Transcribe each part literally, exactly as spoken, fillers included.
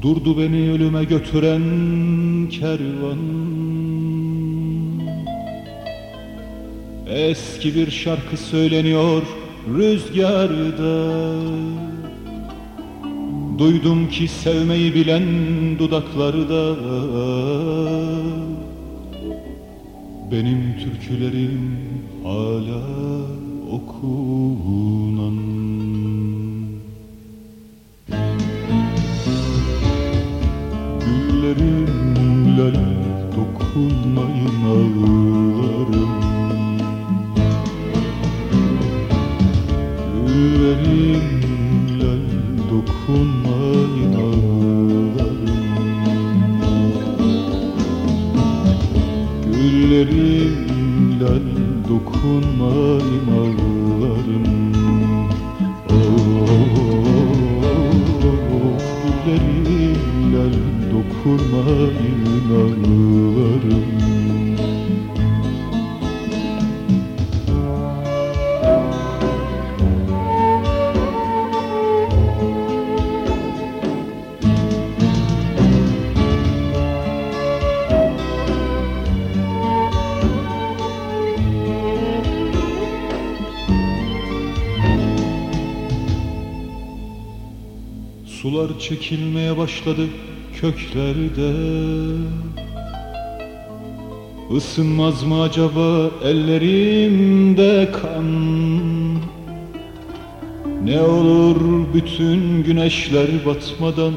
Durdu beni ölüme götüren kervan. Eski bir şarkı söyleniyor rüzgarda. Duydum ki sevmeyi bilen dudaklarda benim türkülerim hala okunan. Güllerim lale dokunmayın ağlarım. Güllerim lale dokunmayın ağlarım. Güllerim lale dokunmayın ağlarım. Güllerim lale dokunmayın ağlarım. Sular çekilmeye başladı köklerde. Isınmaz mı acaba ellerimde kan? Ne olur bütün güneşler batmadan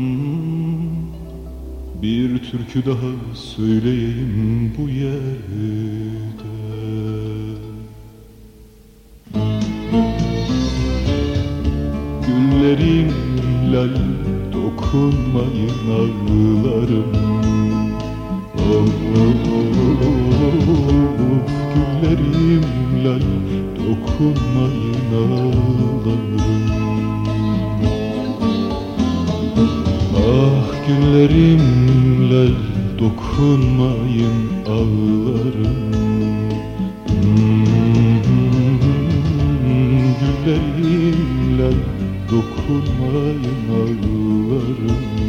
bir türkü daha söyleyeyim bu yerde. Güllerim lal dokunmayın ağlarım. Oh, oh, oh, oh. Güllerim lal dokunmayın ağlarım. Ah güllerim lal dokunmayın ağlarım. Güllerim lal dokunmayın ağlarım.